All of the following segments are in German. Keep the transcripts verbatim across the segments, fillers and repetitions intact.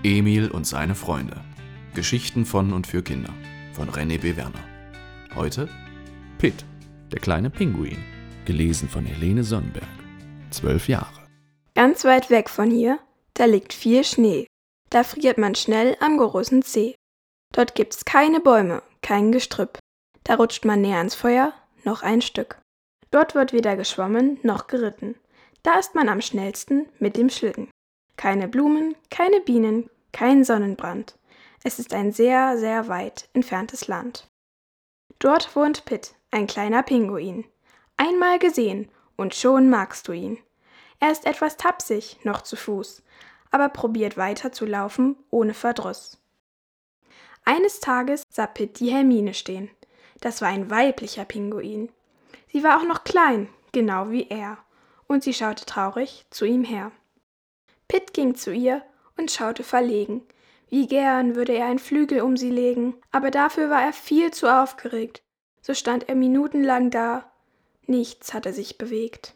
Emil und seine Freunde. Geschichten von und für Kinder von René B. Werner. Heute Pitt, der kleine Pinguin. Gelesen von Helene Sonnenberg. Zwölf Jahre. Ganz weit weg von hier, da liegt viel Schnee. Da friert man schnell am großen See. Dort gibt's keine Bäume, kein Gestrüpp. Da rutscht man näher ans Feuer, noch ein Stück. Dort wird weder geschwommen noch geritten. Da ist man am schnellsten mit dem Schlitten. Keine Blumen, keine Bienen, kein Sonnenbrand. Es ist ein sehr, sehr weit entferntes Land. Dort wohnt Pitt, ein kleiner Pinguin. Einmal gesehen und schon magst du ihn. Er ist etwas tapsig, noch zu Fuß, aber probiert weiter zu laufen ohne Verdruss. Eines Tages sah Pitt die Hermine stehen. Das war ein weiblicher Pinguin. Sie war auch noch klein, genau wie er, und sie schaute traurig zu ihm her. Pitt ging zu ihr und schaute verlegen. Wie gern würde er einen Flügel um sie legen, aber dafür war er viel zu aufgeregt. So stand er minutenlang da. Nichts hatte sich bewegt.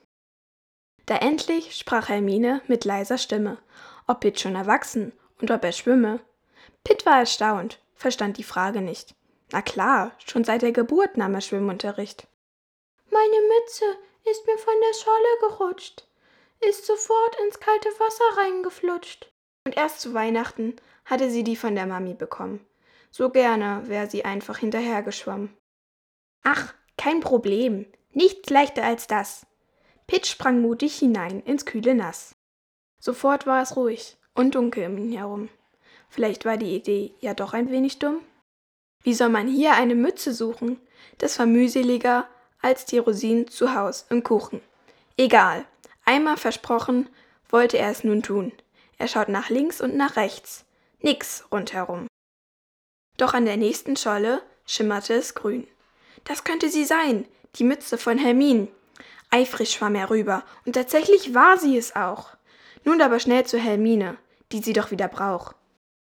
Da endlich sprach Hermine mit leiser Stimme, ob Pitt schon erwachsen und ob er schwimme. Pitt war erstaunt, verstand die Frage nicht. Na klar, schon seit der Geburt nahm er Schwimmunterricht. »Meine Mütze ist mir von der Scholle gerutscht, ist sofort ins kalte Wasser reingeflutscht.« Und erst zu Weihnachten hatte sie die von der Mami bekommen. So gerne wäre sie einfach hinterhergeschwommen. »Ach, kein Problem, nichts leichter als das.« Pitt sprang mutig hinein ins kühle Nass. Sofort war es ruhig und dunkel um ihn herum. Vielleicht war die Idee ja doch ein wenig dumm. Wie soll man hier eine Mütze suchen? Das war mühseliger als die Rosinen zu Haus im Kuchen. Egal, einmal versprochen, wollte er es nun tun. Er schaut nach links und nach rechts. Nix rundherum. Doch an der nächsten Scholle schimmerte es grün. Das könnte sie sein, die Mütze von Hermine. Eifrig schwamm er rüber, und tatsächlich war sie es auch. Nun aber schnell zu Hermine, die sie doch wieder braucht.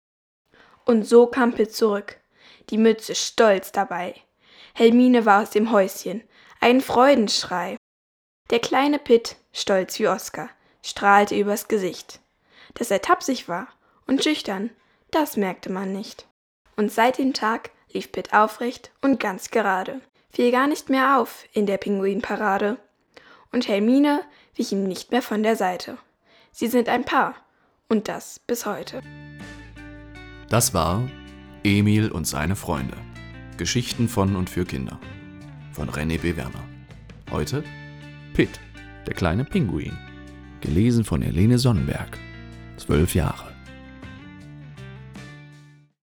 Und so kam Pitt zurück, die Mütze stolz dabei. Hermine war aus dem Häuschen, ein Freudenschrei. Der kleine Pitt, stolz wie Oskar, strahlte übers Gesicht. Dass er tapsig war und schüchtern, das merkte man nicht. Und seit dem Tag lief Pitt aufrecht und ganz gerade, fiel gar nicht mehr auf in der Pinguinparade. Und Hermine wich ihm nicht mehr von der Seite. Sie sind ein Paar, und das bis heute. Das war Emil und seine Freunde. Geschichten von und für Kinder von René B. Werner. Heute Pitt, der kleine Pinguin. Gelesen von Helene Sonnenberg. Zwölf Jahre.